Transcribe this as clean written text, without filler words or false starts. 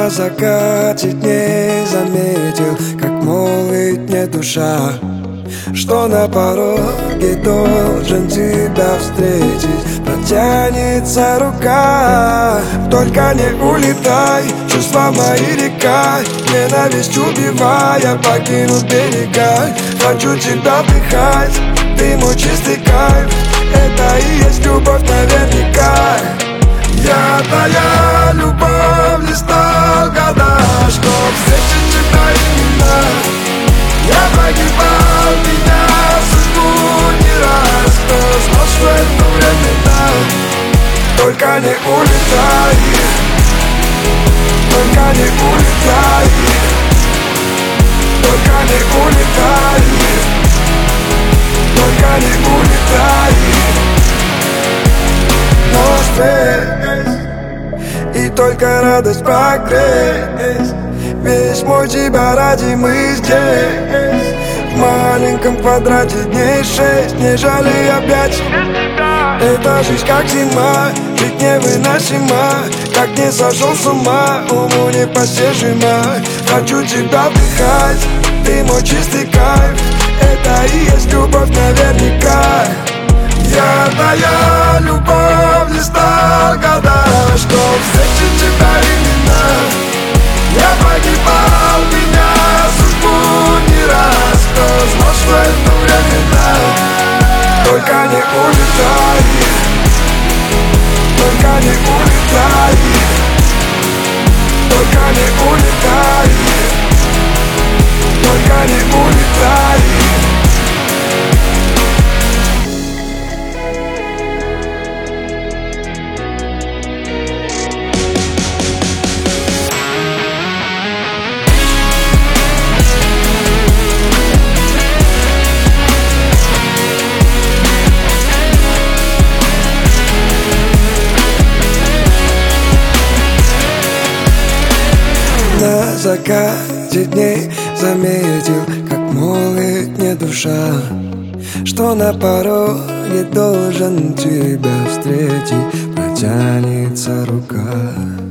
На закате дней заметил, как молит мне душа, что на пороге должен тебя встретить. Протянется рука, только не улетай. Чувства мои река, ненависть убивая, покинут берега. Хочу тебя вдыхать, ты мой чистый кайф. Это и есть любовь наверняка. Я твоя любовь, не стал года, чтоб встретить тебя именно. Я погибал, меня судьбу не раз. Кто знал, что это временно? Только не улетай, только не улетай, только не улетай, только не улетай. Но и только радость погреть. Весь мой тебя ради мы здесь. В маленьком квадрате дней 6. Не жалей объятий. Эта жизнь как зима, жить невыносимо. Как не сошел с ума, уму непостижимо. Хочу тебя вдыхать, ты мой чистый кайф. Это и есть любовь наверняка. Я твоя любовь, не стал года, чтоб встретить тебя именно. Я погибал, меня судьбу не раз. Кто знал, что это временно? Только не улетай, только не улетай, только не улетай, только не улетай. На закате дней заметил, как молит мне душа, что на пороге должен тебя встретить. Протянется рука.